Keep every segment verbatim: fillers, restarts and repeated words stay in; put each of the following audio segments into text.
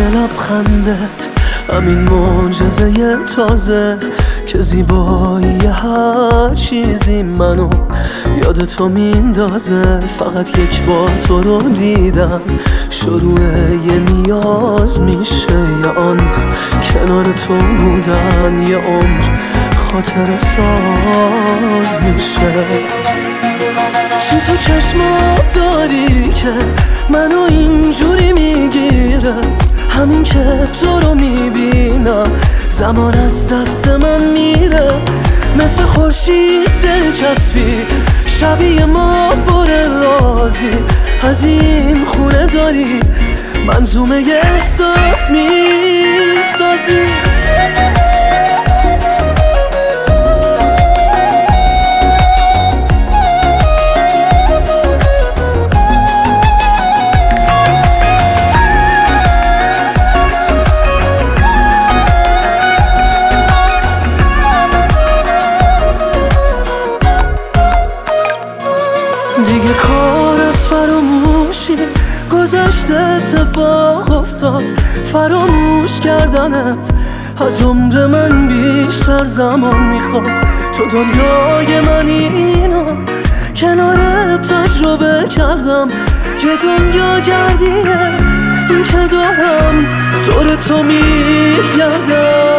لبخندت، همین معجزه تازه که زیبایی هر چیزی منو یاد تو میندازه. فقط یک بار تو رو دیدم شروع یه نیاز میشه، یا آن کنار تو بودن یه عمر خاطر ساز میشه. چی تو چشمات داری که منو اینجوری میگیره؟ همین که تو رو میبینم زمان از دست من میره. مثل خورشید دلچسبی شبیه ما پر رازی، از این خونه داری منظومه احساس میسازی. دیگه کار از فراموشی گذشته، اتفاق افتاد فراموش کردنت از عمر من بیشتر زمان میخواد. تو دنیای منی، اینا کنارت تجربه کردم که دنیا گردیه این که دارم دور تو میگردم.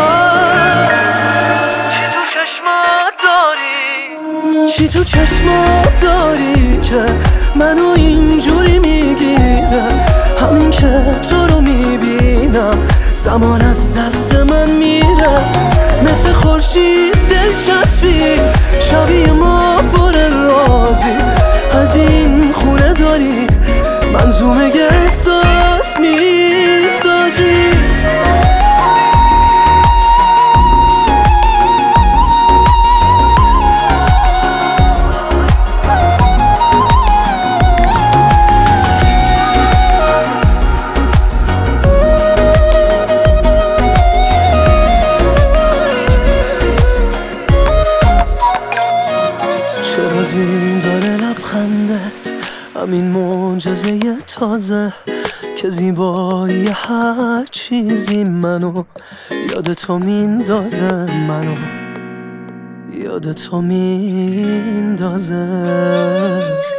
چی تو چشمات داری که منو اینجوری میگیره؟ همین که تو رو میبینم زمان از دست من میره. مثل خورشید دلچسبی شبیه ما پر رازی، از این خونه داری منظومه احساس میسازی. چرا زین داره لبخندت، همین معجزه تازه که زیبایی هر چیزی منو یاد تو میندازه، منو یاد تو میندازه.